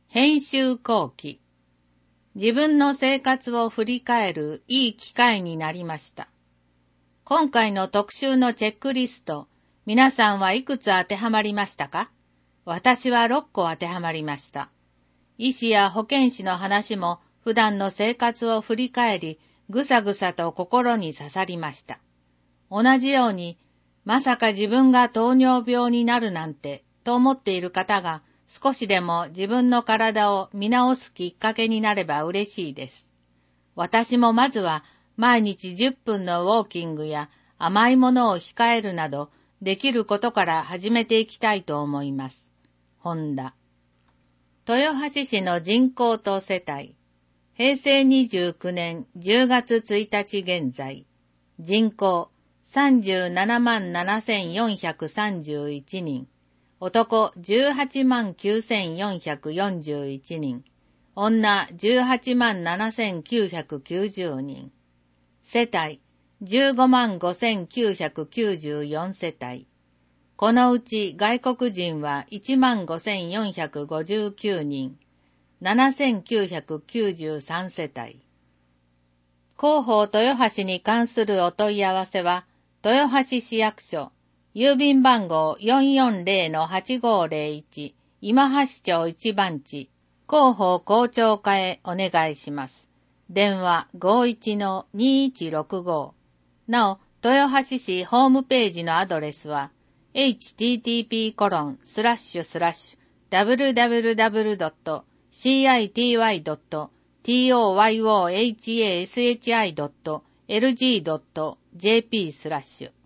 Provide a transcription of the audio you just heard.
編集後期。自分の生活を振り返るいい機会になりました。今回の特集のチェックリスト、皆さんはいくつ当てはまりましたか？私は6個当てはまりました。医師や保健師の話も普段の生活を振り返り、ぐさぐさと心に刺さりました。同じように、まさか自分が糖尿病になるなんて、と思っている方が、少しでも自分の体を見直すきっかけになれば嬉しいです。私もまずは毎日10分のウォーキングや甘いものを控えるなどできることから始めていきたいと思います。本田。豊橋市の人口と世帯。平成29年10月1日現在。人口37万7431人。男18万9441人。女18万7990人。世帯15万5994世帯。このうち外国人は1万5459人。7993世帯。広報豊橋に関するお問い合わせは、豊橋市役所、郵便番号 440-8501 今橋町1番地、広報校長課へお願いします。電話 51-2165。なお、豊橋市ホームページのアドレスは、http://www.city.toyohashi.lg.jp/